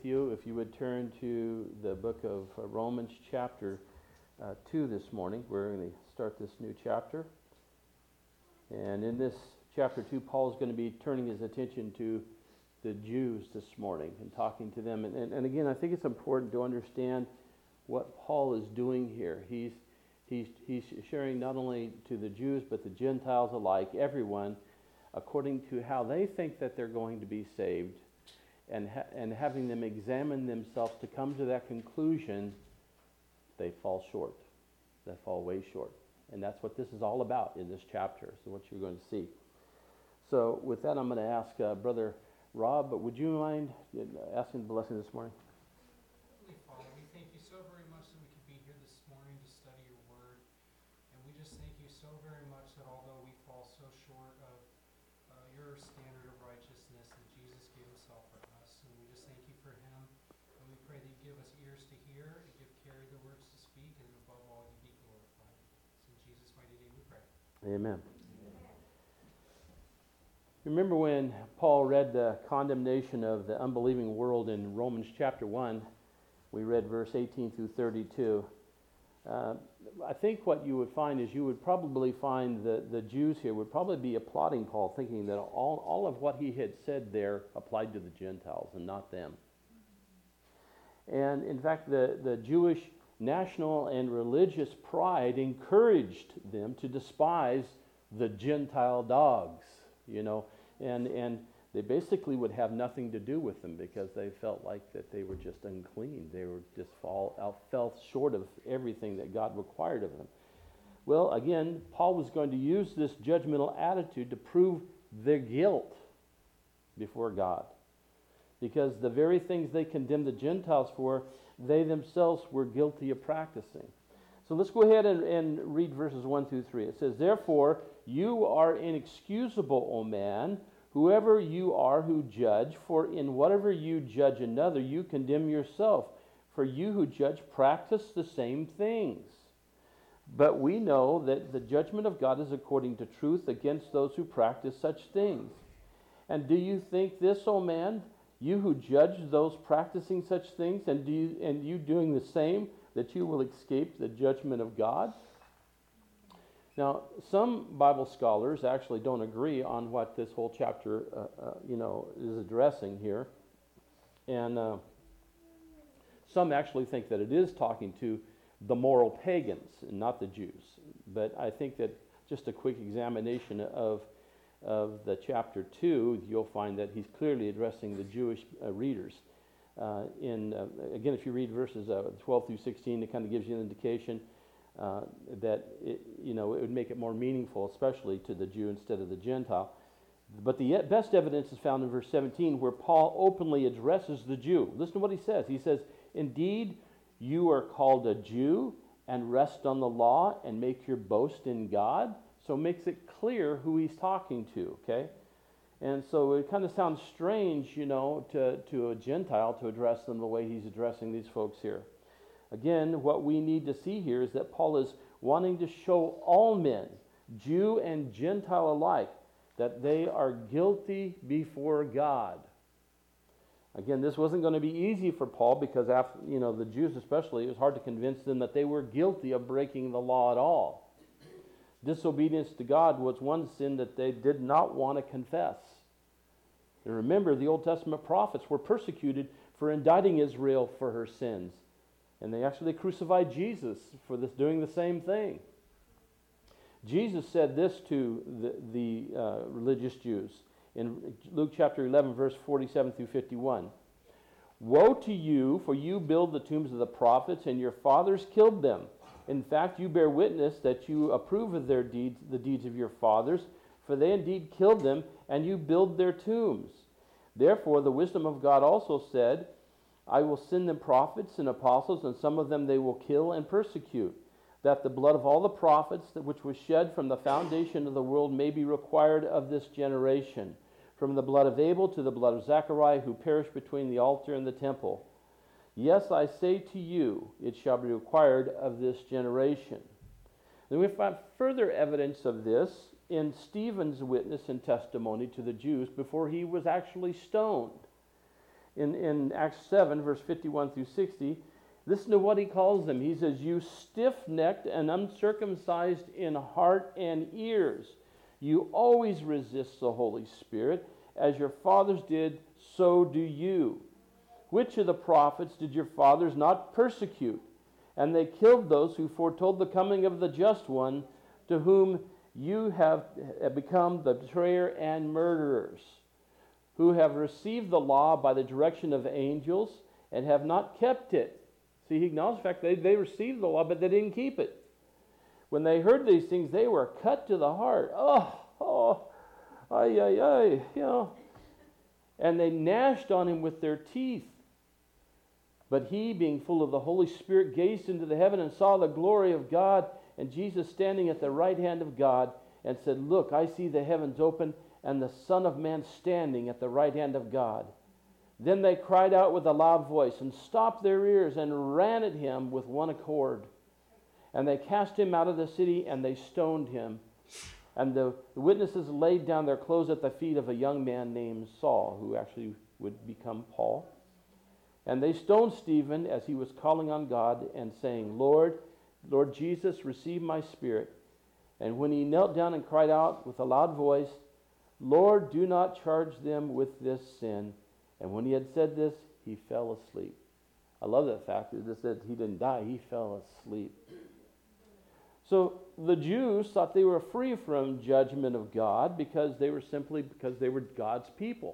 You, if you would turn to the book of Romans chapter 2 this morning. We're going to start this new chapter. And in this chapter 2, Paul is going to be turning his attention to the Jews this morning and talking to them. And again, I think it's important to understand what Paul is doing here. He's sharing not only to the Jews, but the Gentiles alike, everyone, according to how they think that they're going to be saved. And having them examine themselves to come to that conclusion, they fall short. They fall way short. And that's what this is all about in this chapter, so what you're going to see. So with that, I'm going to ask Brother Rob, but would you mind asking the blessing this morning? Heavenly Father, we thank you so very much that we could be here this morning to study your word. And we just thank you so very much that although we fall so short of your standard of righteousness, that Jesus gave himself for us. And we just thank you for him. And we pray that you give us ears to hear, and give Carrie the words to speak, and above all, you be glorified. It's in Jesus' mighty name we pray. Amen. Remember when Paul read the condemnation of the unbelieving world in Romans chapter 1, we read verse 18 through 32. I think what you would find is you would probably find the Jews here would probably be applauding Paul, thinking that all of what he had said there applied to the Gentiles and not them. And in fact, the Jewish national and religious pride encouraged them to despise the Gentile dogs, and they basically would have nothing to do with them because they felt like that they were just unclean. They were just fell short of everything that God required of them. Well, again, Paul was going to use this judgmental attitude to prove their guilt before God, because the very things they condemned the Gentiles for, they themselves were guilty of practicing. So let's go ahead and read verses 1 through 3. It says, "Therefore you are inexcusable, O man, whoever you are who judge, for in whatever you judge another, you condemn yourself. For you who judge practice the same things. But we know that the judgment of God is according to truth against those who practice such things. And do you think this, O man, you who judge those practicing such things, and you doing the same, that you will escape the judgment of God?" Now, some Bible scholars actually don't agree on what this whole chapter, is addressing here, and some actually think that it is talking to the moral pagans and not the Jews. But I think that just a quick examination of the chapter 2, you'll find that he's clearly addressing the Jewish readers. Again, if you read verses 12 through 16, it kind of gives you an indication that it would make it more meaningful, especially to the Jew instead of the Gentile. But the best evidence is found in verse 17, where Paul openly addresses the Jew. Listen to what he says. He says, "Indeed, you are called a Jew and rest on the law and make your boast in God." So it makes it clear who he's talking to, okay? And so it kind of sounds strange, to a Gentile to address them the way he's addressing these folks here. Again, what we need to see here is that Paul is wanting to show all men, Jew and Gentile alike, that they are guilty before God. Again, this wasn't going to be easy for Paul because, the Jews especially, it was hard to convince them that they were guilty of breaking the law at all. Disobedience to God was one sin that they did not want to confess. And remember, the Old Testament prophets were persecuted for indicting Israel for her sins. And they actually crucified Jesus for doing the same thing. Jesus said this to the religious Jews in Luke chapter 11, verse 47 through 51. "Woe to you, for you build the tombs of the prophets, and your fathers killed them. In fact, you bear witness that you approve of their deeds, the deeds of your fathers, for they indeed killed them, and you build their tombs. Therefore, the wisdom of God also said, I will send them prophets and apostles, and some of them they will kill and persecute, that the blood of all the prophets which was shed from the foundation of the world may be required of this generation, from the blood of Abel to the blood of Zechariah, who perished between the altar and the temple. Yes, I say to you, it shall be required of this generation." Then we find further evidence of this in Stephen's witness and testimony to the Jews before he was actually stoned. in Acts 7, verse 51 through 60, listen to what he calls them. He says, "You stiff-necked and uncircumcised in heart and ears, you always resist the Holy Spirit. As your fathers did, so do you. Which of the prophets did your fathers not persecute? And they killed those who foretold the coming of the Just One, to whom you have become the betrayer and murderers, who have received the law by the direction of angels and have not kept it." See, he acknowledged the fact they received the law, but they didn't keep it. When they heard these things, they were cut to the heart. And they gnashed on him with their teeth. But he, being full of the Holy Spirit, gazed into the heaven and saw the glory of God and Jesus standing at the right hand of God, and said, "Look, I see the heavens open and the Son of Man standing at the right hand of God." Then they cried out with a loud voice and stopped their ears and ran at him with one accord. And they cast him out of the city and they stoned him. And the witnesses laid down their clothes at the feet of a young man named Saul, who actually would become Paul. And they stoned Stephen as he was calling on God and saying, Lord Jesus, receive my spirit." And when he knelt down and cried out with a loud voice, "Lord, do not charge them with this sin." And when he had said this, he fell asleep. I love that fact that it said he didn't die, he fell asleep. So the Jews thought they were free from judgment of God because they were God's people.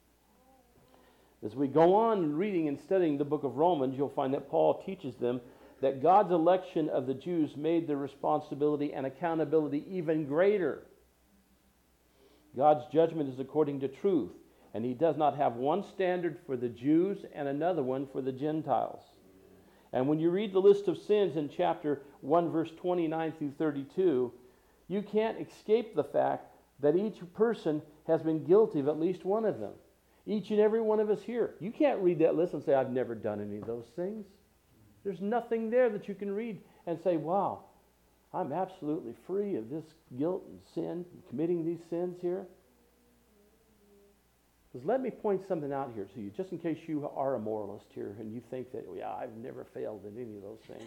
As we go on reading and studying the book of Romans, you'll find that Paul teaches them that God's election of the Jews made their responsibility and accountability even greater. God's judgment is according to truth, and he does not have one standard for the Jews and another one for the Gentiles. And when you read the list of sins in chapter 1, verse 29 through 32, you can't escape the fact that each person has been guilty of at least one of them. Each and every one of us here. You can't read that list and say, I've never done any of those things. There's nothing there that you can read and say, wow, I'm absolutely free of this guilt and sin, committing these sins here. Because let me point something out here to you, just in case you are a moralist here and you think that, yeah, I've never failed in any of those things.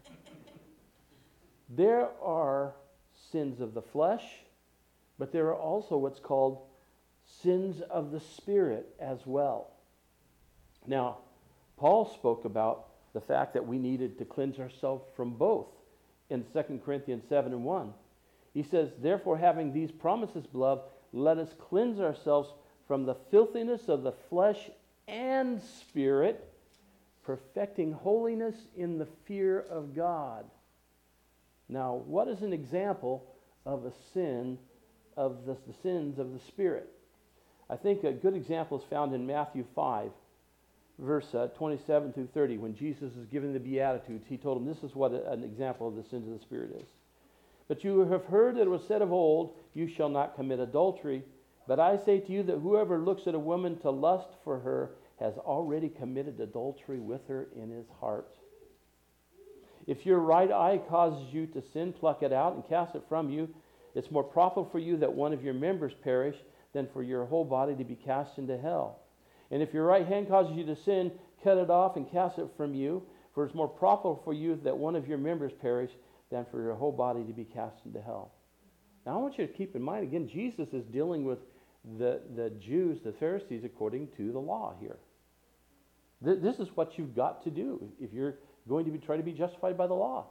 There are sins of the flesh, but there are also what's called sins of the Spirit as well. Now, Paul spoke about the fact that we needed to cleanse ourselves from both in 2 Corinthians 7:1. He says, therefore, having these promises, beloved, let us cleanse ourselves from the filthiness of the flesh and spirit, perfecting holiness in the fear of God. Now, what is an example of a sin of the sins of the Spirit? I think a good example is found in Matthew 5, verse 27 through 30. When Jesus is giving the Beatitudes, he told them this is what an example of the sins of the Spirit is. But you have heard that it was said of old, you shall not commit adultery. But I say to you that whoever looks at a woman to lust for her has already committed adultery with her in his heart. If your right eye causes you to sin, pluck it out and cast it from you. It's more profitable for you that one of your members perish than for your whole body to be cast into hell. And if your right hand causes you to sin, cut it off and cast it from you. For it's more profitable for you that one of your members perish than for your whole body to be cast into hell. Now I want you to keep in mind, again, Jesus is dealing with the Jews, the Pharisees, according to the law here. This is what you've got to do if you're going to try to be justified by the law.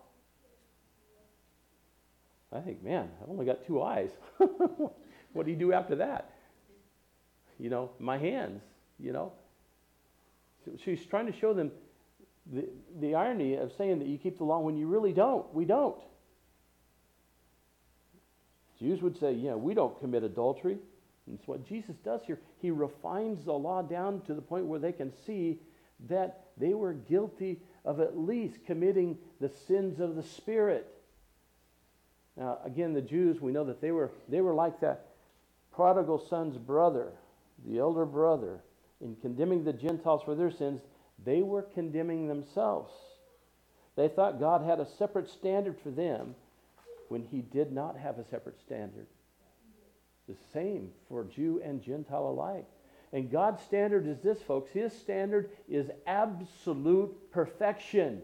I think, man, I've only got two eyes. What do you do after that? You know, my hands, you know. So she's trying to show them the irony of saying that you keep the law when you really don't. We don't. Jews would say, yeah, we don't commit adultery. And it's what Jesus does here. He refines the law down to the point where they can see that they were guilty of at least committing the sins of the Spirit. Now, again, the Jews, we know that they were like that prodigal son's brother, the elder brother. In condemning the Gentiles for their sins, they were condemning themselves. They thought God had a separate standard for them when he did not have a separate standard. The same for Jew and Gentile alike. And God's standard is this, folks. His standard is absolute perfection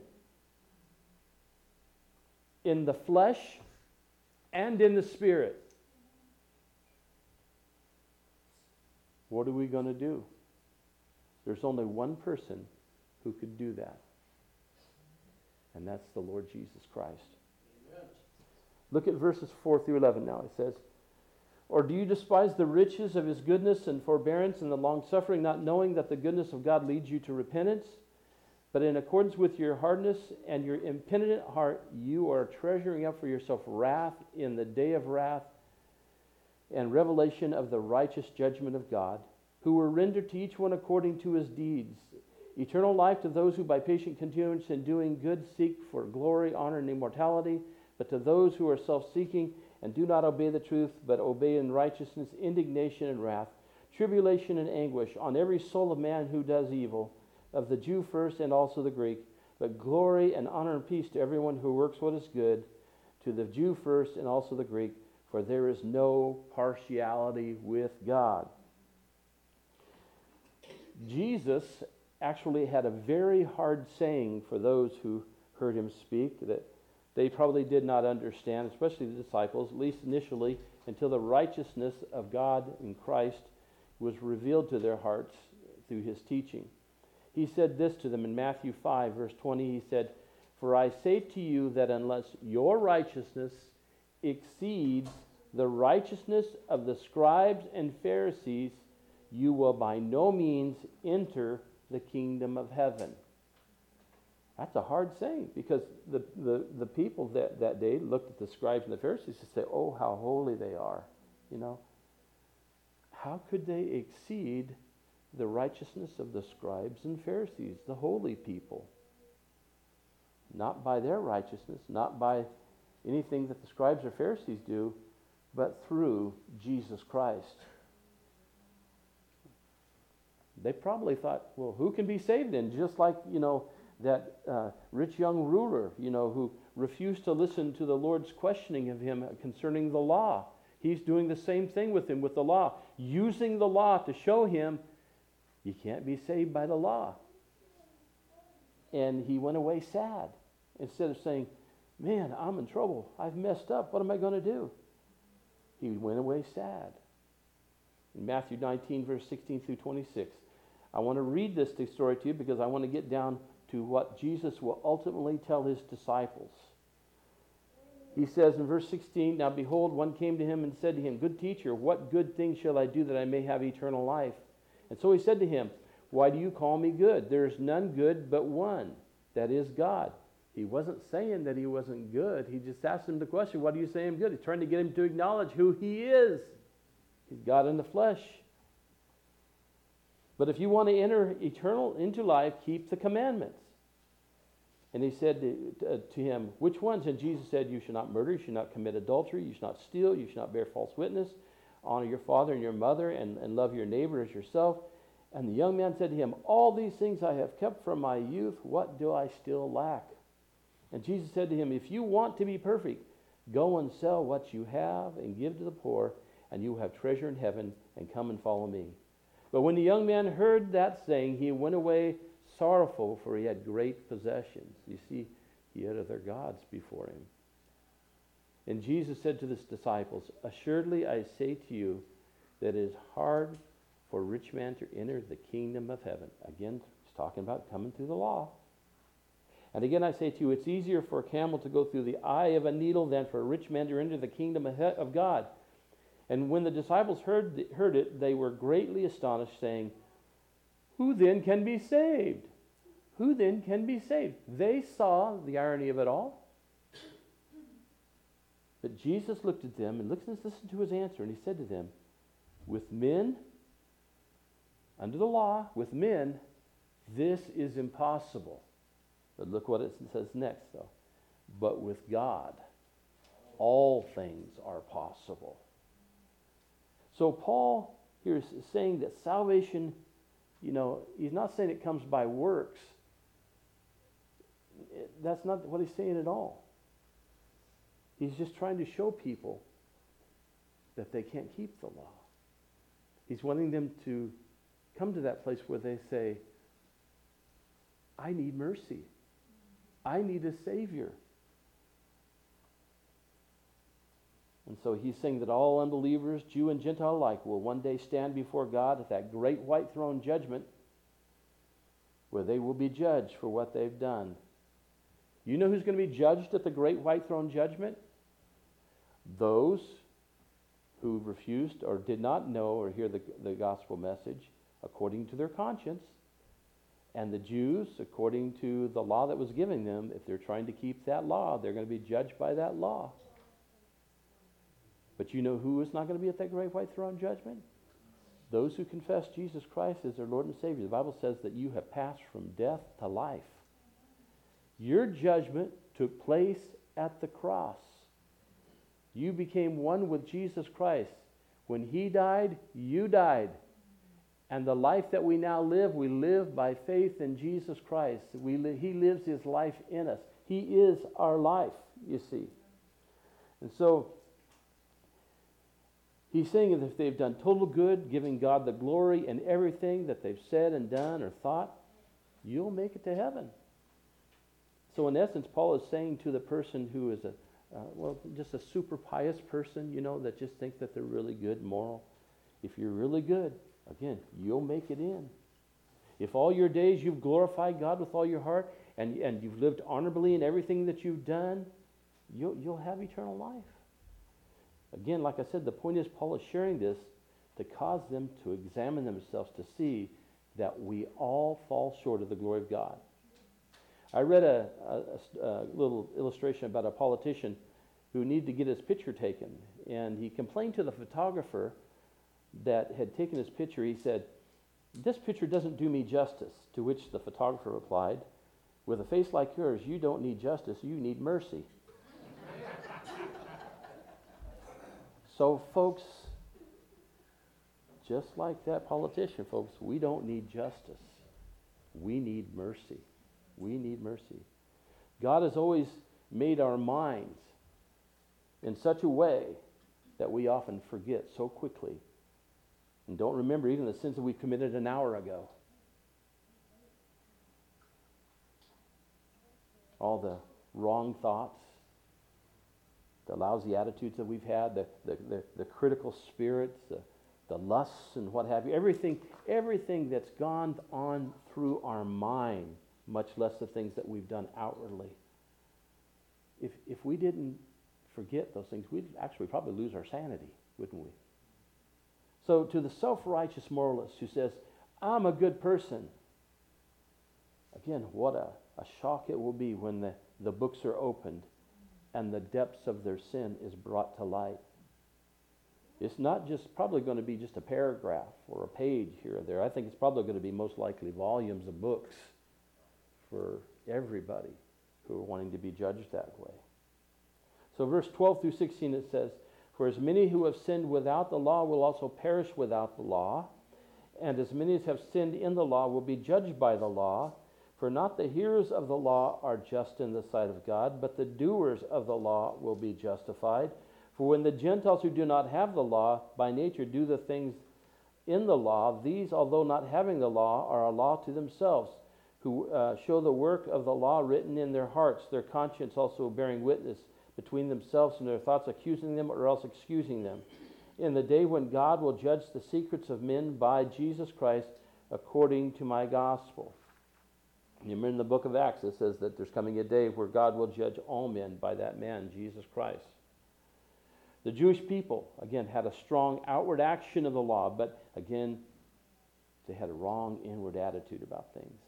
in the flesh and in the spirit. What are we going to do? There's only one person who could do that. And that's the Lord Jesus Christ. Amen. Look at verses 4 through 11 now. It says, or do you despise the riches of his goodness and forbearance and the long-suffering, not knowing that the goodness of God leads you to repentance? But in accordance with your hardness and your impenitent heart, you are treasuring up for yourself wrath in the day of wrath and revelation of the righteous judgment of God, who will render to each one according to his deeds. Eternal life to those who by patient continuance in doing good seek for glory, honor, and immortality, but to those who are self-seeking and do not obey the truth, but obey in righteousness, indignation and wrath, tribulation and anguish on every soul of man who does evil, of the Jew first and also the Greek, but glory and honor and peace to everyone who works what is good, to the Jew first and also the Greek, for there is no partiality with God. Jesus actually had a very hard saying for those who heard him speak that they probably did not understand, especially the disciples, at least initially, until the righteousness of God in Christ was revealed to their hearts through his teaching. He said this to them in Matthew 5, verse 20. He said, for I say to you that unless your righteousness exceeds the righteousness of the scribes and Pharisees, you will by no means enter the kingdom of heaven. That's a hard saying, because the people that day looked at the scribes and the Pharisees and said, oh, how holy they are. You know, how could they exceed the righteousness of the scribes and Pharisees, the holy people? Not by their righteousness, not by anything that the scribes or Pharisees do, but through Jesus Christ. They probably thought, well, who can be saved then? Just like, that rich young ruler, who refused to listen to the Lord's questioning of him concerning the law. He's doing the same thing with him, with the law, using the law to show him you can't be saved by the law. And he went away sad. Instead of saying, man, I'm in trouble. I've messed up. What am I going to do? He went away sad. In Matthew 19, verse 16 through 26. I want to read this story to you because I want to get down to what Jesus will ultimately tell his disciples. He says in verse 16, now behold, one came to him and said to him, good teacher, what good thing shall I do that I may have eternal life? And so he said to him, why do you call me good? There is none good but one, that is God. He wasn't saying that he wasn't good. He just asked him the question, what do you say I'm good? He's trying to get him to acknowledge who he is. He's God in the flesh. But if you want to enter into life, keep the commandments. And he said to him, which ones? And Jesus said, you shall not murder, you shall not commit adultery, you shall not steal, you shall not bear false witness, honor your father and your mother, and love your neighbor as yourself. And the young man said to him, all these things I have kept from my youth, what do I still lack? And Jesus said to him, if you want to be perfect, go and sell what you have and give to the poor, and you will have treasure in heaven, and come and follow me. But when the young man heard that saying, he went away sorrowful, for he had great possessions. You see, he had other gods before him. And Jesus said to his disciples, assuredly I say to you that it is hard for a rich man to enter the kingdom of heaven. Again, he's talking about coming through the law. And again I say to you, it's easier for a camel to go through the eye of a needle than for a rich man to enter the kingdom of God. And when the disciples heard it, they were greatly astonished, saying, who then can be saved? Who then can be saved? They saw the irony of it all. But Jesus looked at them and listened to his answer, and he said to them, with men, under the law, with men, this is impossible. But look what it says next, though. But with God, all things are possible. So Paul here is saying that salvation, he's not saying it comes by works. That's not what he's saying at all. He's just trying to show people that they can't keep the law. He's wanting them to come to that place where they say, I need mercy. I need a Savior. And so he's saying that all unbelievers, Jew and Gentile alike, will one day stand before God at that great white throne judgment where they will be judged for what they've done. You know who's going to be judged at the great white throne judgment? Those who refused or did not know or hear the gospel message according to their conscience, and the Jews according to the law that was given them. If they're trying to keep that law, they're going to be judged by that law. But you know who is not going to be at that great white throne judgment? Those who confess Jesus Christ as their Lord and Savior. The Bible says that you have passed from death to life. Your judgment took place at the cross. You became one with Jesus Christ. When he died, you died. And the life that we now live, we live by faith in Jesus Christ. He lives his life in us. He is our life, you see. And so, he's saying that if they've done total good, giving God the glory and everything that they've said and done or thought, you'll make it to heaven. So in essence, Paul is saying to the person who is just a super pious person, that just thinks that they're really good and moral. If you're really good, again, you'll make it in. If all your days you've glorified God with all your heart and you've lived honorably in everything that you've done, you'll have eternal life. Again, like I said, the point is Paul is sharing this to cause them to examine themselves to see that we all fall short of the glory of God. I read a little illustration about a politician who needed to get his picture taken, and he complained to the photographer that had taken his picture. He said, "This picture doesn't do me justice," to which the photographer replied, "With a face like yours, you don't need justice, you need mercy." So, folks, just like that politician, folks, we don't need justice. We need mercy. We need mercy. God has always made our minds in such a way that we often forget so quickly and don't remember even the sins that we committed an hour ago. All the wrong thoughts, the lousy attitudes that we've had, the critical spirits, the lusts and what have you, everything that's gone on through our mind, much less the things that we've done outwardly. If we didn't forget those things, we'd actually probably lose our sanity, wouldn't we? So to the self-righteous moralist who says, I'm a good person, again, what a shock it will be when the books are opened and the depths of their sin is brought to light. It's not just probably going to be just a paragraph or a page here or there. I think it's probably going to be most likely volumes of books for everybody who are wanting to be judged that way. So verse 12 through 16 it says, For as many who have sinned without the law will also perish without the law, and as many as have sinned in the law will be judged by the law. For not the hearers of the law are just in the sight of God, but the doers of the law will be justified. For when the Gentiles who do not have the law by nature do the things in the law, these, although not having the law, are a law to themselves, who show the work of the law written in their hearts, their conscience also bearing witness between themselves and their thoughts, accusing them or else excusing them. In the day when God will judge the secrets of men by Jesus Christ according to my gospel. You remember in the book of Acts it says that there's coming a day where God will judge all men by that man, Jesus Christ. The Jewish people, again, had a strong outward action of the law, but again, they had a wrong inward attitude about things.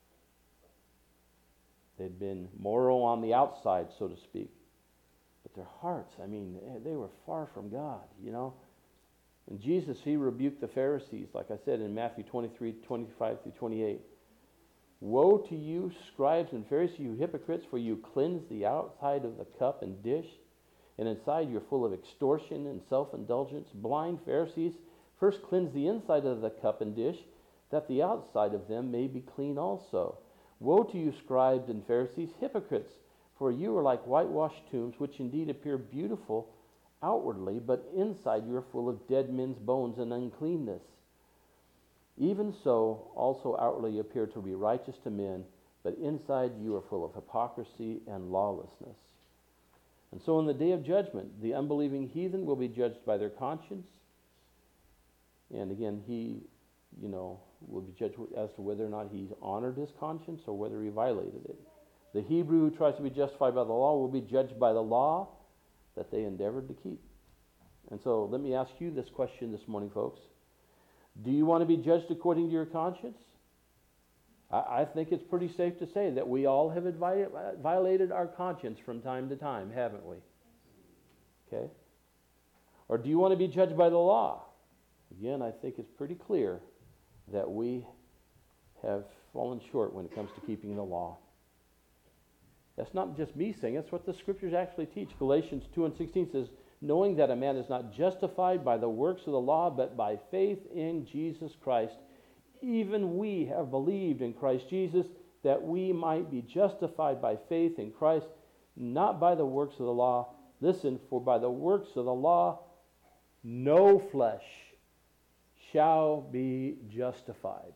They'd been moral on the outside, so to speak. But their hearts, they were far from God, And Jesus, he rebuked the Pharisees, like I said in Matthew 23, 25 through 28. Woe to you, scribes and Pharisees, you hypocrites, for you cleanse the outside of the cup and dish, and inside you're full of extortion and self-indulgence. Blind Pharisees, first cleanse the inside of the cup and dish, that the outside of them may be clean also. Woe to you, scribes and Pharisees, hypocrites, for you are like whitewashed tombs, which indeed appear beautiful outwardly, but inside you are full of dead men's bones and uncleanness. Even so, also outwardly appear to be righteous to men, but inside you are full of hypocrisy and lawlessness. And so in the day of judgment, the unbelieving heathen will be judged by their conscience. And again, he, will be judged as to whether or not he honored his conscience or whether he violated it. The Hebrew who tries to be justified by the law will be judged by the law that they endeavored to keep. And so let me ask you this question this morning, folks. Do you want to be judged according to your conscience? I think it's pretty safe to say that we all have violated our conscience from time to time, haven't we? Okay? Or do you want to be judged by the law? Again, I think it's pretty clear that we have fallen short when it comes to keeping the law. That's not just me saying, that's what the scriptures actually teach. Galatians 2:16 says, knowing that a man is not justified by the works of the law, but by faith in Jesus Christ. Even we have believed in Christ Jesus, that we might be justified by faith in Christ, not by the works of the law. Listen, for by the works of the law, no flesh shall be justified.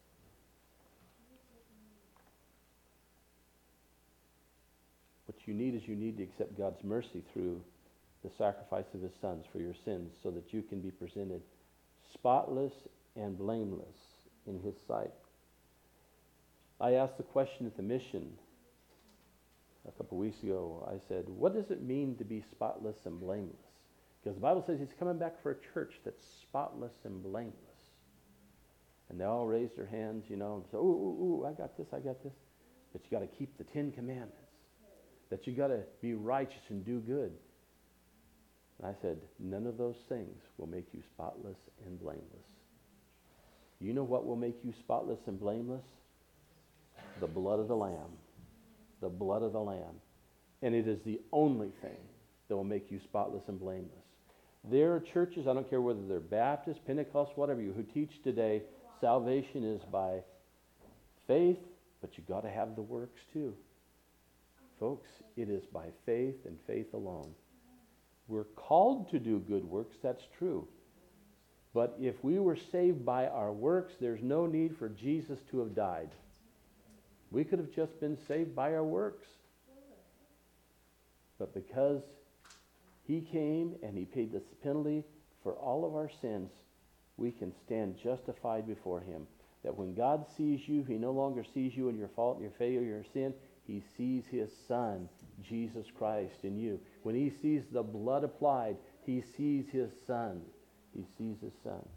What you need is you need to accept God's mercy through the sacrifice of his sons for your sins, so that you can be presented spotless and blameless in his sight. I asked the question at the mission a couple weeks ago. I said, what does it mean to be spotless and blameless? Because the Bible says he's coming back for a church that's spotless and blameless. And they all raised their hands, and said, ooh, I got this. But you got to keep the 10 Commandments. That you got to be righteous and do good. And I said, none of those things will make you spotless and blameless. You know what will make you spotless and blameless? The blood of the Lamb. The blood of the Lamb. And it is the only thing that will make you spotless and blameless. There are churches, I don't care whether they're Baptist, Pentecost, whatever you, who teach today salvation is by faith, but you got to have the works too. Folks, it is by faith and faith alone. We're called to do good works, that's true. But if we were saved by our works, there's no need for Jesus to have died. We could have just been saved by our works. But because he came and he paid the penalty for all of our sins, we can stand justified before him. That when God sees you, he no longer sees you in your fault, your failure, your sin. He sees his Son, Jesus Christ, in you. When he sees the blood applied, he sees his Son. He sees his Son.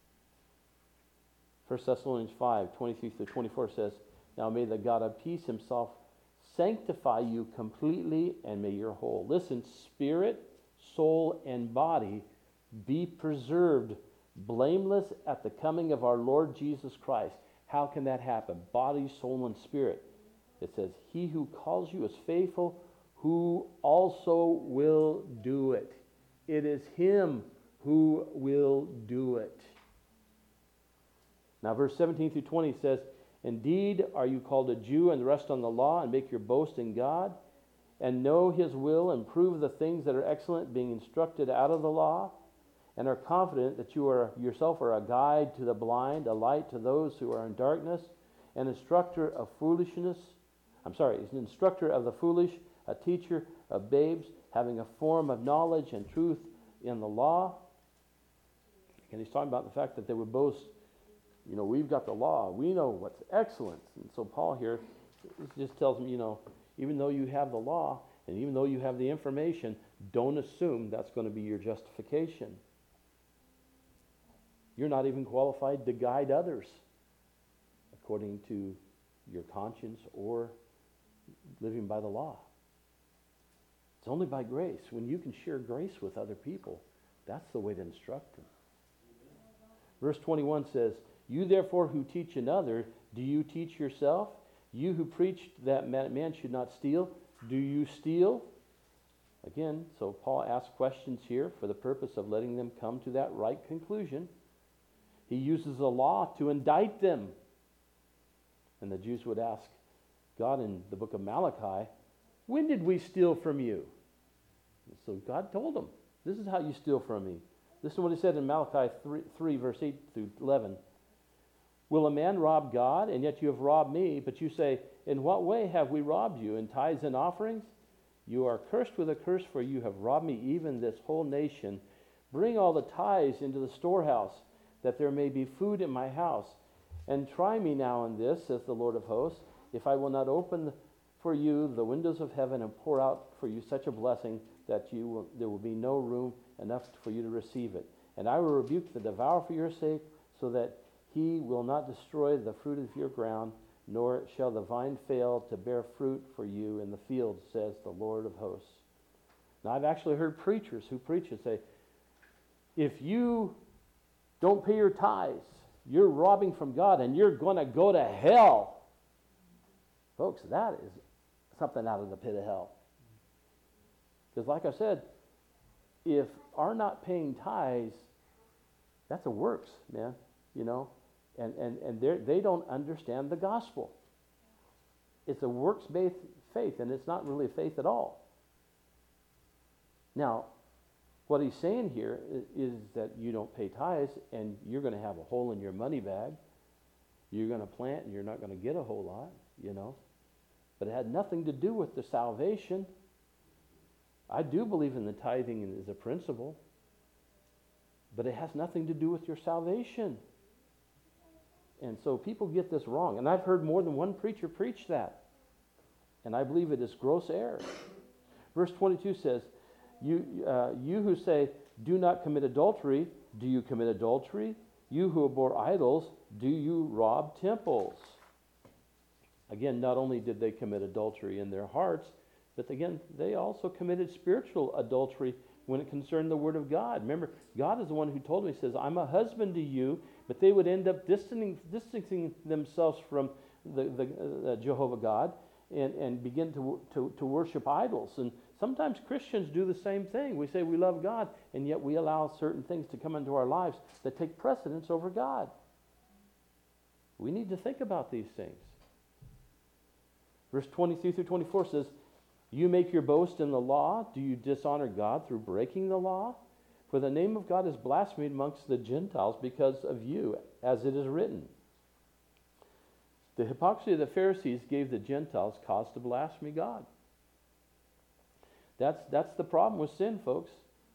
1 Thessalonians 5:23-24 says, now may the God of peace himself sanctify you completely, and may your whole, listen, spirit, soul, and body be preserved blameless at the coming of our Lord Jesus Christ. How can that happen? Body, soul, and spirit. It says, he who calls you is faithful, who also will do it. It is him who will do it. Now verse 17-20 says, indeed are you called a Jew and rest on the law and make your boast in God and know his will and prove the things that are excellent, being instructed out of the law, and are confident that you are yourself are a guide to the blind, a light to those who are in darkness, an instructor of foolishness. He's an instructor of the foolish, a teacher of babes, having a form of knowledge and truth in the law. And he's talking about the fact that they would boast, we've got the law, we know what's excellent. And so Paul here just tells them, even though you have the law, and even though you have the information, don't assume that's going to be your justification. You're not even qualified to guide others according to your conscience or living by the law. It's only by grace. When you can share grace with other people, that's the way to instruct them. Verse 21 says, you therefore who teach another, do you teach yourself? You who preach that man should not steal, do you steal? Again, so Paul asks questions here for the purpose of letting them come to that right conclusion. He uses the law to indict them. And the Jews would ask God in the book of Malachi, when did we steal from you? And so God told them, this is how you steal from me. This is what he said in Malachi 3 verse 8-11. Will a man rob God? And yet you have robbed me. But you say, in what way have we robbed you? In tithes and offerings? You are cursed with a curse, for you have robbed me, even this whole nation. Bring all the tithes into the storehouse, that there may be food in my house. And try me now in this, says the Lord of hosts, if I will not open for you the windows of heaven and pour out for you such a blessing that there will be no room enough for you to receive it. And I will rebuke the devourer for your sake, so that he will not destroy the fruit of your ground, nor shall the vine fail to bear fruit for you in the field, says the Lord of hosts. Now, I've actually heard preachers who preach and say, if you don't pay your tithes, you're robbing from God and you're going to go to hell. Folks, that is something out of the pit of hell. Because like I said, if our not paying tithes, that's a works, man, you know. And they don't understand the gospel. It's a works-based faith, and it's not really faith at all. Now, what he's saying here is that you don't pay tithes, and you're going to have a hole in your money bag. You're going to plant, and you're not going to get a whole lot, you know. But it had nothing to do with the salvation. I do believe in the tithing as a principle, but it has nothing to do with your salvation. And so people get this wrong. And I've heard more than one preacher preach that. And I believe it is gross error. Verse 22 says, you who say, do not commit adultery, do you commit adultery? You who abhor idols, do you rob temples? Again, not only did they commit adultery in their hearts, but again, they also committed spiritual adultery when it concerned the Word of God. Remember, God is the one who told me, he says, I'm a husband to you, but they would end up distancing themselves from the Jehovah God and begin to worship idols. And sometimes Christians do the same thing. We say we love God, and yet we allow certain things to come into our lives that take precedence over God. We need to think about these things. Verse 23 through 24 says, you make your boast in the law. Do you dishonor God through breaking the law? For the name of God is blasphemed amongst the Gentiles because of you, as it is written. The hypocrisy of the Pharisees gave the Gentiles cause to blaspheme God. That's the problem with sin, folks.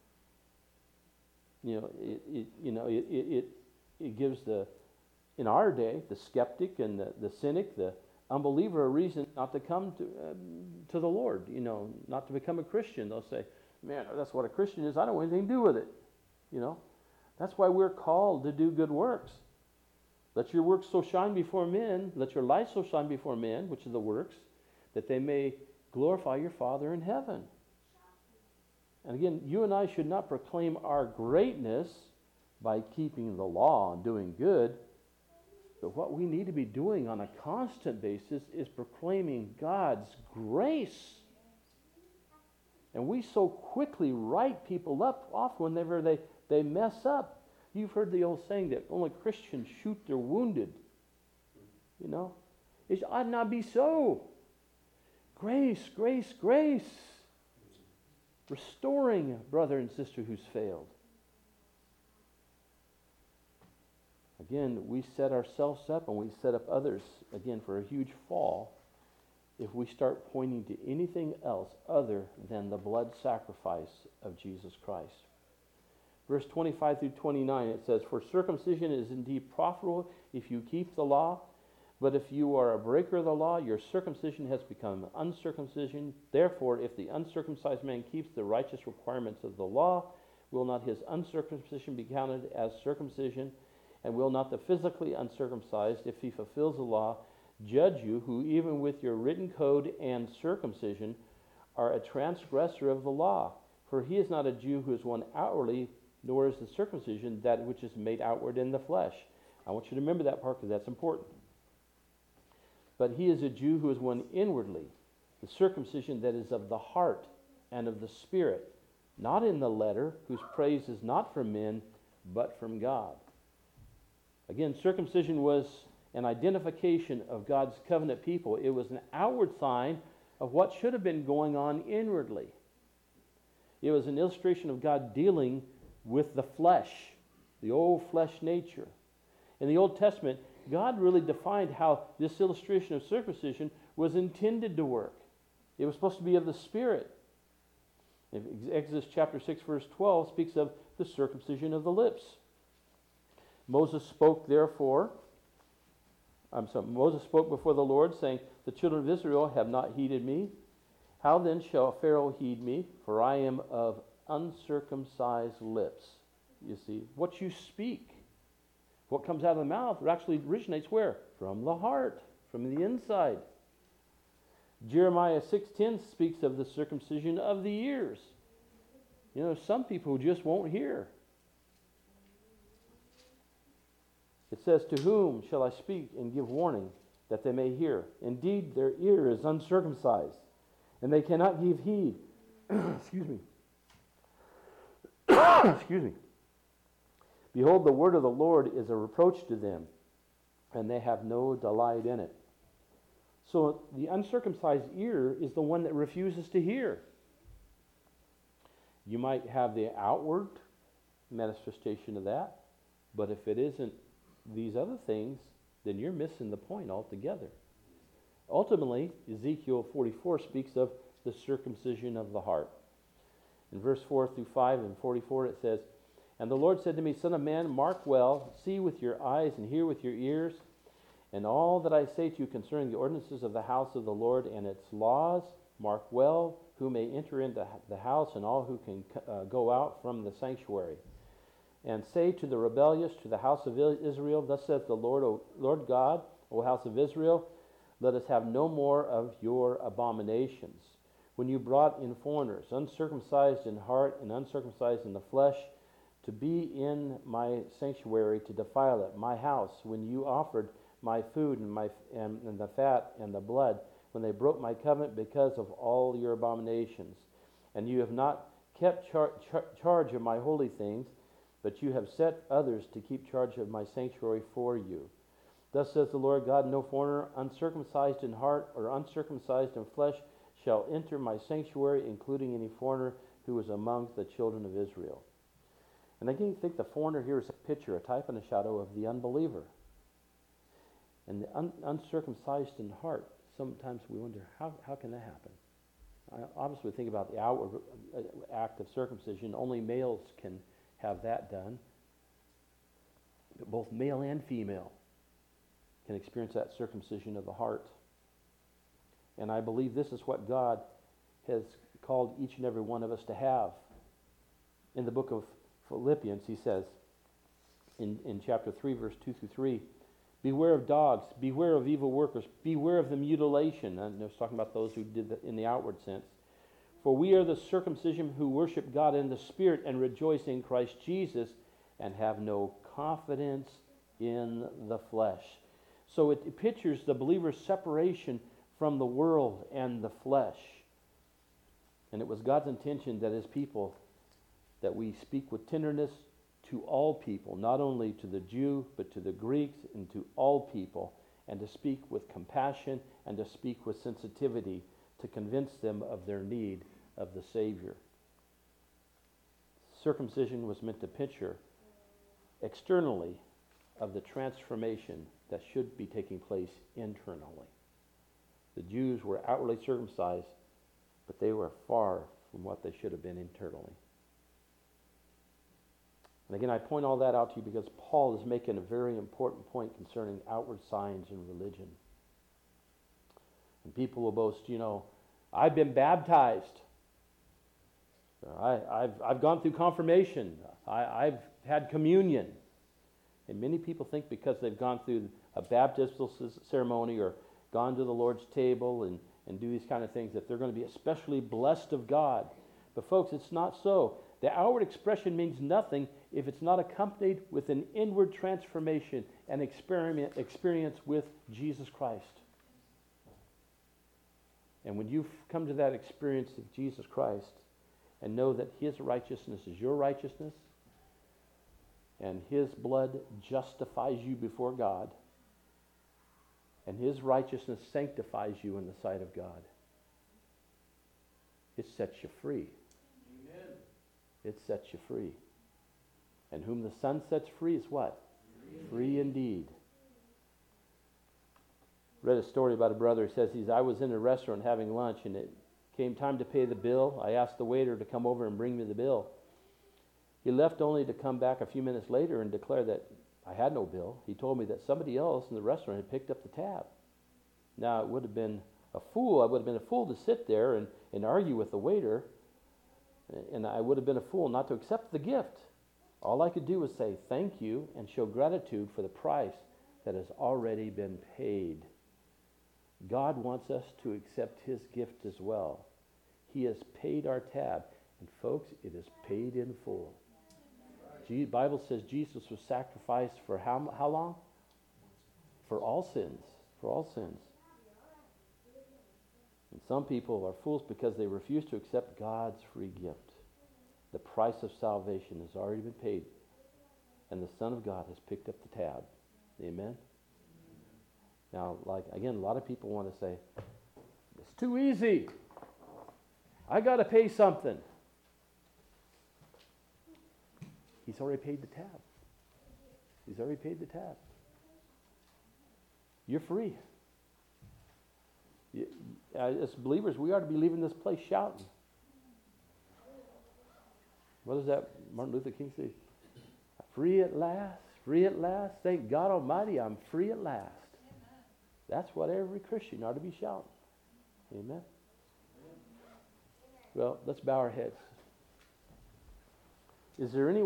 You know, it gives in our day, the skeptic and the cynic, the unbeliever, a reason not to come to the Lord, you know, not to become a Christian. They'll say, man, that's what a Christian is. I don't want anything to do with it. You know, that's why we're called to do good works. Let your works so shine before men, let your light so shine before men, which is the works, that they may glorify your Father in heaven. And again, you and I should not proclaim our greatness by keeping the law and doing good. But what we need to be doing on a constant basis is proclaiming God's grace. And we so quickly write people off whenever they mess up. You've heard the old saying that only Christians shoot their wounded. You know? It ought not be so. Grace, grace, grace. Restoring a brother and sister who's failed. Again, we set ourselves up and we set up others, again, for a huge fall if we start pointing to anything else other than the blood sacrifice of Jesus Christ. Verse 25 through 29, it says, for circumcision is indeed profitable if you keep the law, but if you are a breaker of the law, your circumcision has become uncircumcision. Therefore, if the uncircumcised man keeps the righteous requirements of the law, will not his uncircumcision be counted as circumcision? And will not the physically uncircumcised, if he fulfills the law, judge you, who even with your written code and circumcision are a transgressor of the law? For he is not a Jew who is one outwardly, nor is the circumcision that which is made outward in the flesh. I want you to remember that part because that's important. But he is a Jew who is one inwardly, the circumcision that is of the heart and of the spirit, not in the letter, whose praise is not from men, but from God. Again, circumcision was an identification of God's covenant people. It was an outward sign of what should have been going on inwardly. It was an illustration of God dealing with the flesh, the old flesh nature. In the Old Testament, God really defined how this illustration of circumcision was intended to work. It was supposed to be of the Spirit. Exodus chapter 6, verse 12 speaks of the circumcision of the lips. Moses spoke before the Lord, saying, "The children of Israel have not heeded me. How then shall Pharaoh heed me? For I am of uncircumcised lips." You see, what you speak, what comes out of the mouth, it actually originates where? From the heart, from the inside. Jeremiah 6:10 speaks of the circumcision of the ears. You know, some people who just won't hear. It says, "To whom shall I speak and give warning that they may hear? Indeed, their ear is uncircumcised, and they cannot give heed." Excuse me. Excuse me. "Behold, the word of the Lord is a reproach to them, and they have no delight in it." So the uncircumcised ear is the one that refuses to hear. You might have the outward manifestation of that, but if it isn't these other things, then you're missing the point altogether. Ultimately, Ezekiel 44 speaks of the circumcision of the heart. In verse 4 through 5 and 44 it says, "And the Lord said to me, Son of man, mark well, see with your eyes and hear with your ears, and all that I say to you concerning the ordinances of the house of the Lord and its laws, mark well who may enter into the house and all who can go out from the sanctuary. And say to the rebellious, to the house of Israel, Thus saith the Lord, O Lord God, O house of Israel, let us have no more of your abominations. When you brought in foreigners, uncircumcised in heart and uncircumcised in the flesh, to be in my sanctuary to defile it, my house, when you offered my food and the fat and the blood, when they broke my covenant because of all your abominations. And you have not kept charge of my holy things, but you have set others to keep charge of my sanctuary for you. Thus says the Lord God, no foreigner, uncircumcised in heart or uncircumcised in flesh, shall enter my sanctuary, including any foreigner who is among the children of Israel." And I think the foreigner here is a picture, a type and a shadow of the unbeliever. And the uncircumcised in heart, sometimes we wonder, how can that happen? Obviously, we think about the outward act of circumcision. Only males can have that done. But both male and female can experience that circumcision of the heart. And I believe this is what God has called each and every one of us to have. In the book of Philippians, he says, in chapter 3, verse 2 through 3, "Beware of dogs, beware of evil workers, beware of the mutilation." And I was talking about those who did that in the outward sense. "For we are the circumcision who worship God in the Spirit and rejoice in Christ Jesus and have no confidence in the flesh." So it pictures the believer's separation from the world and the flesh. And it was God's intention that as people, that we speak with tenderness to all people, not only to the Jew, but to the Greeks and to all people, and to speak with compassion and to speak with sensitivity to convince them of their need of the Savior. Circumcision was meant to picture externally of the transformation that should be taking place internally. The Jews were outwardly circumcised, but they were far from what they should have been internally. And again, I point all that out to you because Paul is making a very important point concerning outward signs in religion. And people will boast, I've been baptized. I've gone through confirmation. I've had communion. And many people think because they've gone through a baptismal ceremony or gone to the Lord's table and do these kind of things that they're going to be especially blessed of God. But folks, it's not so. The outward expression means nothing if it's not accompanied with an inward transformation and experience with Jesus Christ. And when you come to that experience of Jesus Christ and know that His righteousness is your righteousness and His blood justifies you before God and His righteousness sanctifies you in the sight of God, it sets you free. Amen. It sets you free. And whom the Son sets free is what? Free indeed. read a story about a brother who says I was in a restaurant having lunch, and it came time to pay the bill. I asked the waiter to come over and bring me the bill. He left only to come back a few minutes later and declare that I had no bill. He told me that somebody else in the restaurant had picked up the tab. Now, I would have been a fool to sit there and argue with the waiter, and I would have been a fool not to accept the gift. All I could do was say thank you and show gratitude for the price that has already been paid. God wants us to accept his gift as well. He has paid our tab, and folks, it is paid in full. The Bible says Jesus was sacrificed for how long? For all sins. For all sins. And some people are fools because they refuse to accept God's free gift. The price of salvation has already been paid, and the Son of God has picked up the tab. Amen? Now, again, a lot of people want to say, it's too easy. I got to pay something. He's already paid the tab. He's already paid the tab. You're free. As believers, we ought to be leaving this place shouting. What does that Martin Luther King say? Free at last, free at last. Thank God Almighty, I'm free at last. That's what every Christian ought to be shouting. Amen. Well, let's bow our heads. Is there any